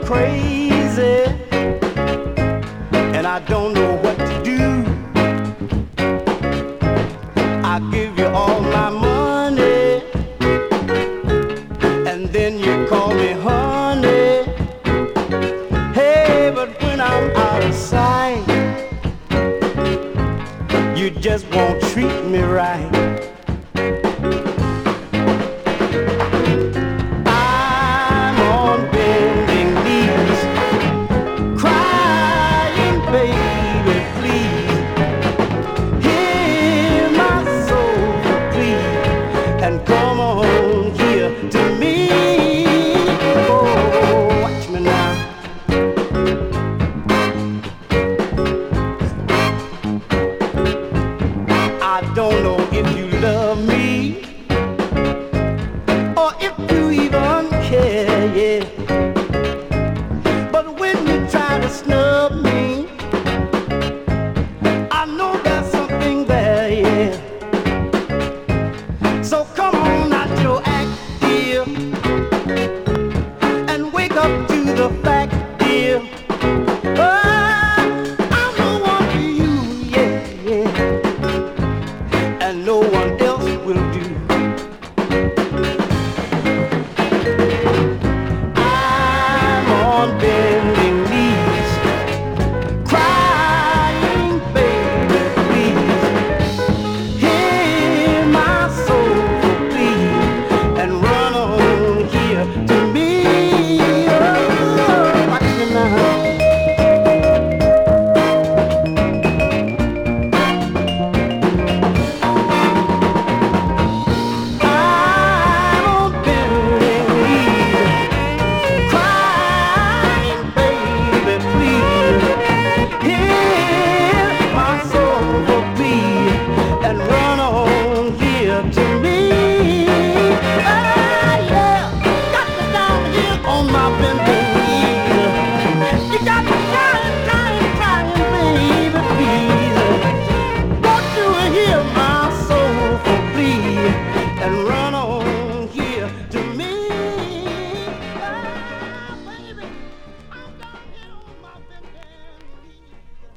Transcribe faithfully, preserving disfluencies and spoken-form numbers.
crazy, and I don't know what to do. I give you all my money, and then you call me honey. Hey, but when I'm out of sight, you just won't treat me right. I'm on bending knees, crying, baby, please hear my soul plead and come on here to me. Oh, watch me now. I don't know if you love me or if you even care, yeah. But when you try to snub me, I know there's something there, yeah. So come on out your act, dear, and wake up to the fact